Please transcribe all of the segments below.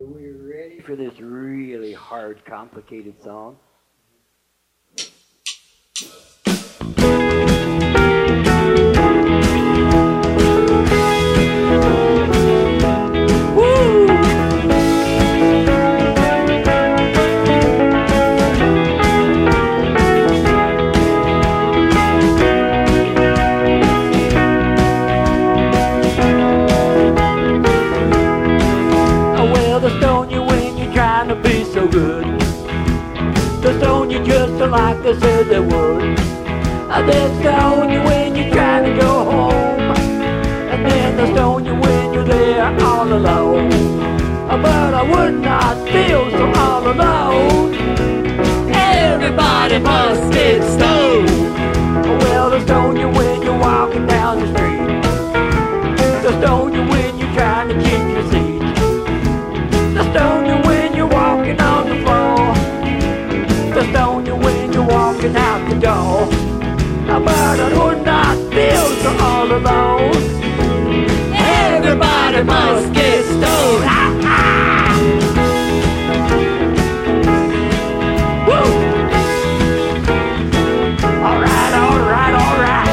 We're ready for this really hard, complicated song. So good. They stone you just like they said they would. They stone you when you're trying to go home, and then they stone you when you're there all alone. But I would not feel so all alone. Everybody must get stoned. Well, they stone you when you're walking down the street. They stone you when you're trying to keep your seat. They stone you when you're walking on the floor. They stone you when you're walking out the door. But I would not feel so all alone. Everybody must get stoned. Woo! Alright, alright, alright.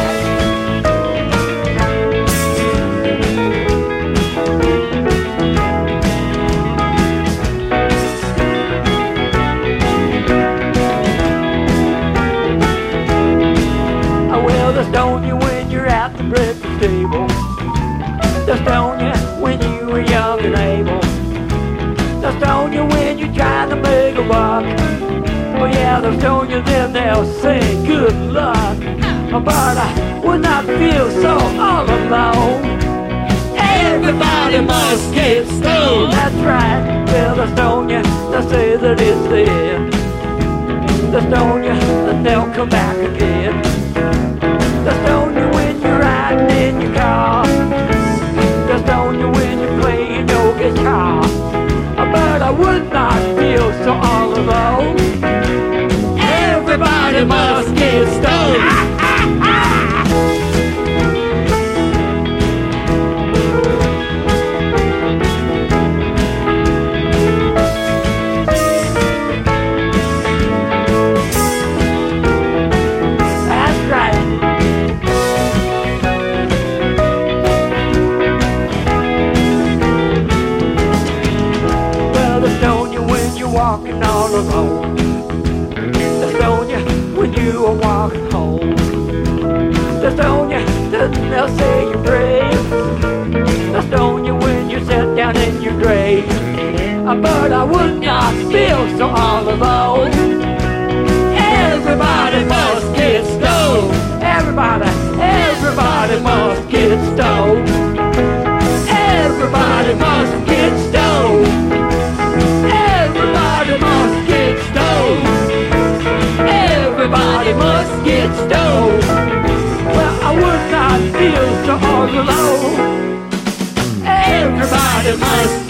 They stone you when you're at the breakfast table. They stone you when you were young and able. They stone you when you're trying to make a buck. Oh yeah, they stone you then they'll say good luck. But I would not feel so all alone. Everybody must get stoned. That's right. Well, they stone you, they say that it's the end. They stone you, then they'll come back again. They stone you when you're riding in your car. They stone you when you're playing your guitar. But I would not feel so all alone. Everybody must get stoned. Walking all alone. They stone you when you are walking home. They stone you, then they'll say you're brave. They stone you when you sit down in your grave. But I would not feel so all alone. Everybody must get stoned. Everybody must get stoned. Everybody must get stoned. Everybody must get stoned. Everybody must get stoned. Well, I would not feel so all alone. Everybody must